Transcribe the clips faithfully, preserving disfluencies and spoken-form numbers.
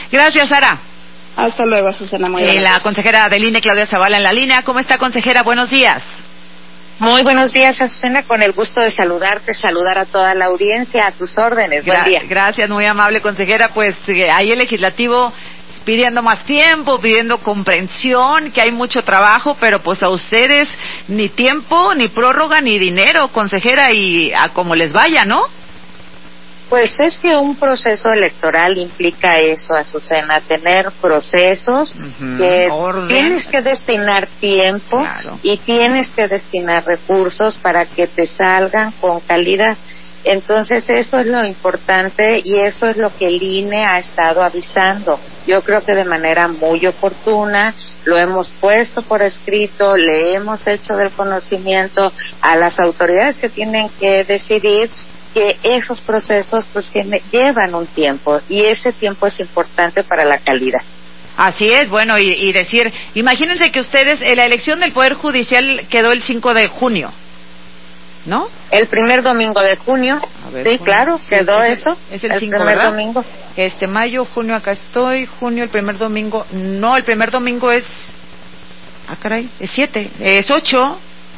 Gracias, Sara. Hasta luego, Susana. Muy eh, la consejera del I N E, Claudia Zavala, en la línea. ¿Cómo está, consejera? Buenos días. Muy buenos días, Azucena, con el gusto de saludarte, saludar a toda la audiencia, a tus órdenes. Buen Gra- día. Gracias, muy amable, consejera. Pues eh, ahí el legislativo pidiendo más tiempo, pidiendo comprensión, que hay mucho trabajo, pero pues a ustedes ni tiempo, ni prórroga, ni dinero, consejera, y a como les vaya, ¿no? Pues es que un proceso electoral implica eso, Azucena, tener procesos Uh-huh. que Orden. tienes que destinar tiempo Claro. y tienes que destinar recursos para que te salgan con calidad. Entonces eso es lo importante y eso es lo que el I N E ha estado avisando. Yo creo que de manera muy oportuna lo hemos puesto por escrito, le hemos hecho del conocimiento a las autoridades que tienen que decidir que esos procesos pues que llevan un tiempo y ese tiempo es importante para la calidad. Así es, bueno, y, y decir, imagínense que ustedes, eh, la elección del Poder Judicial quedó el cinco de junio, ¿no? El primer domingo de junio, A ver, sí, junio, claro, sí, quedó es el- eso, es el cinco, primer ¿verdad? domingo. Este, mayo, junio, acá estoy, junio, el primer domingo, no, el primer domingo es, ah, caray, es siete, es ocho.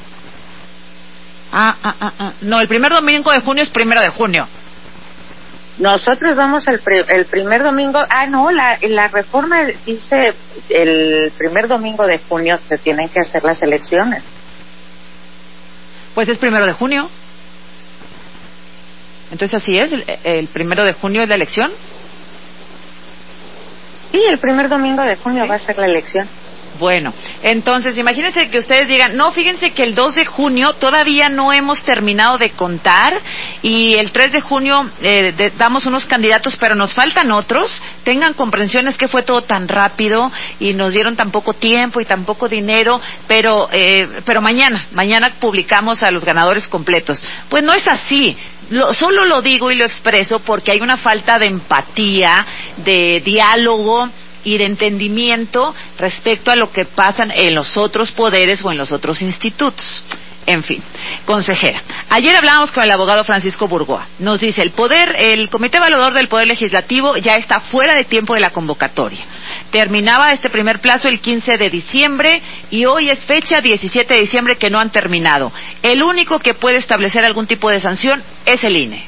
Ah, ah, ah, ah, no, el primer domingo de junio es primero de junio. Nosotros vamos el, pri- el primer domingo, ah no, la, la reforma dice el primer domingo de junio se tienen que hacer las elecciones. Pues es primero de junio. Entonces así es, el, el primero de junio es la elección. Sí, el primer domingo de junio ¿Sí? va a ser la elección. Bueno, entonces imagínense que ustedes digan, no, fíjense que el dos de junio todavía no hemos terminado de contar y el tres de junio eh, de, damos unos candidatos, pero nos faltan otros. Tengan comprensiones que fue todo tan rápido y nos dieron tan poco tiempo y tan poco dinero, pero eh, pero mañana, mañana publicamos a los ganadores completos. Pues no es así. Lo, solo lo digo y lo expreso porque hay una falta de empatía, de diálogo y de entendimiento respecto a lo que pasa en los otros poderes o en los otros institutos. En fin, consejera, ayer hablábamos con el abogado Francisco Burgoa. Nos dice, el poder, el Comité Evaluador del Poder Legislativo ya está fuera de tiempo de la convocatoria. Terminaba este primer plazo el quince de diciembre y hoy es fecha diecisiete de diciembre que no han terminado. El único que puede establecer algún tipo de sanción es el I N E.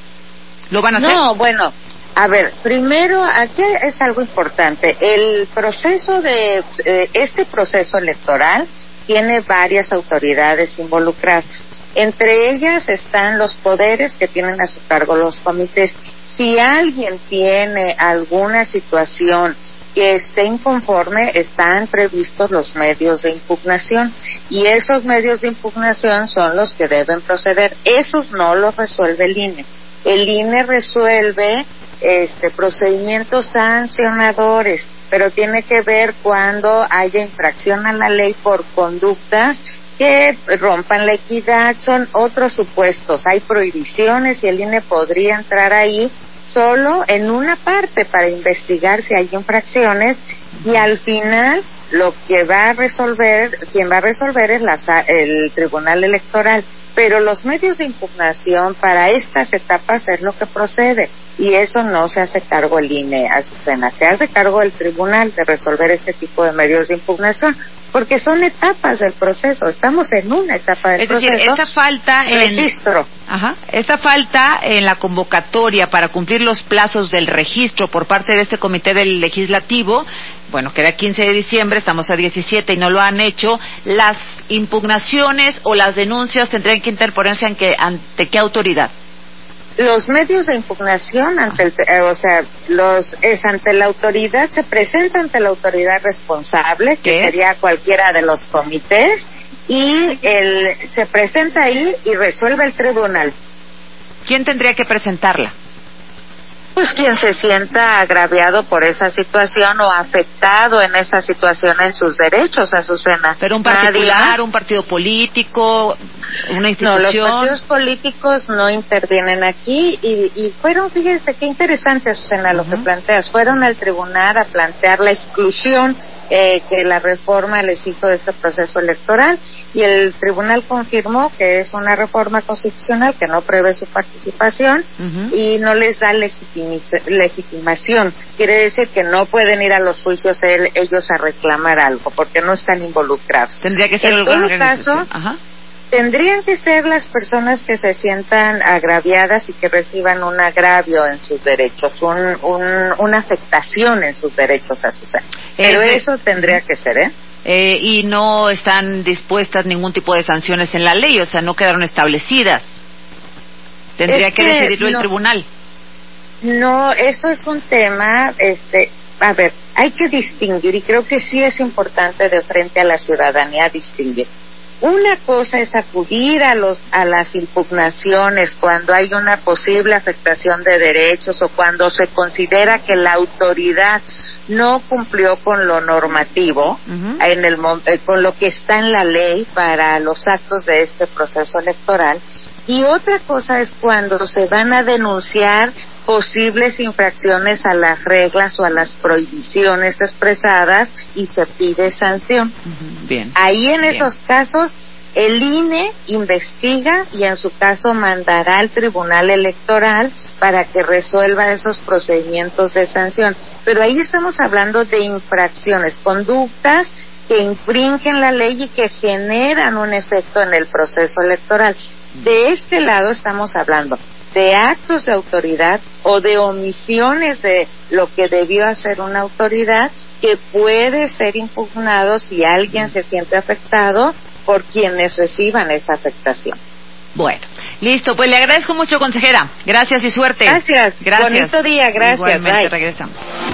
¿Lo van a hacer? No, bueno, a ver, primero, aquí es algo importante. El proceso de, eh, este proceso electoral tiene varias autoridades involucradas. Entre ellas están los poderes que tienen a su cargo los comités. Si alguien tiene alguna situación que esté inconforme, están previstos los medios de impugnación y esos medios de impugnación son los que deben proceder. Esos no los resuelve el I N E. El I N E resuelve este procedimientos sancionadores, pero tiene que ver cuando haya infracción a la ley por conductas que rompan la equidad, son otros supuestos, hay prohibiciones y el I N E podría entrar ahí solo en una parte para investigar si hay infracciones y al final lo que va a resolver, quien va a resolver es la, el Tribunal Electoral. Pero los medios de impugnación para estas etapas es lo que procede y eso no se hace cargo el I N E, Azucena, se hace cargo el tribunal de resolver este tipo de medios de impugnación porque son etapas del proceso, estamos en una etapa del es proceso. Es decir, esta falta en registro. Ajá, esta falta en la convocatoria para cumplir los plazos del registro por parte de este comité del legislativo, bueno, que era quince de diciembre, estamos a diecisiete y no lo han hecho, las impugnaciones o las denuncias tendrían que interponerse ante, ante qué autoridad. Los medios de impugnación ante el, eh, o sea, los es ante la autoridad, se presenta ante la autoridad responsable, que sería cualquiera de los comités, y el se presenta ahí y resuelve el tribunal. ¿Quién tendría que presentarla? Pues quien se sienta agraviado por esa situación o afectado en esa situación en sus derechos, Azucena. Pero un particular, un partido político, una institución. No, los partidos políticos no intervienen aquí y, y fueron, fíjense qué interesante, Azucena, lo uh-huh. que planteas, fueron al tribunal a plantear la exclusión eh, que la reforma les hizo de este proceso electoral, y el tribunal confirmó que es una reforma constitucional que no prevé su participación uh-huh. y no les da legitimación. Quiere decir que no pueden ir a los juicios el, ellos a reclamar algo porque no están involucrados. Tendría que ser en todo caso, Ajá. tendrían que ser las personas que se sientan agraviadas y que reciban un agravio en sus derechos, un, un, una afectación en sus derechos a su ser. Pero Ese... eso tendría que ser, ¿eh? Eh, y no están dispuestas ningún tipo de sanciones en la ley, o sea, no quedaron establecidas. Tendría es que, que decidirlo no, el tribunal. No, eso es un tema, este, a ver, hay que distinguir, y creo que sí es importante de frente a la ciudadanía distinguir. Una cosa es acudir a los a las impugnaciones cuando hay una posible afectación de derechos o cuando se considera que la autoridad no cumplió con lo normativo, uh-huh. en el eh, con lo que está en la ley para los actos de este proceso electoral, y otra cosa es cuando se van a denunciar posibles infracciones a las reglas o a las prohibiciones expresadas y se pide sanción. Uh-huh. Bien. Ahí en Bien. esos casos el I N E investiga y en su caso mandará al Tribunal Electoral para que resuelva esos procedimientos de sanción. Pero ahí estamos hablando de infracciones, conductas que infringen la ley y que generan un efecto en el proceso electoral. De este lado estamos hablando de actos de autoridad o de omisiones de lo que debió hacer una autoridad que puede ser impugnado si alguien se siente afectado por quienes reciban esa afectación. Bueno, listo, pues le agradezco mucho, consejera. Gracias y suerte. Gracias. Gracias. Bonito día, gracias. Igualmente, Bye. regresamos.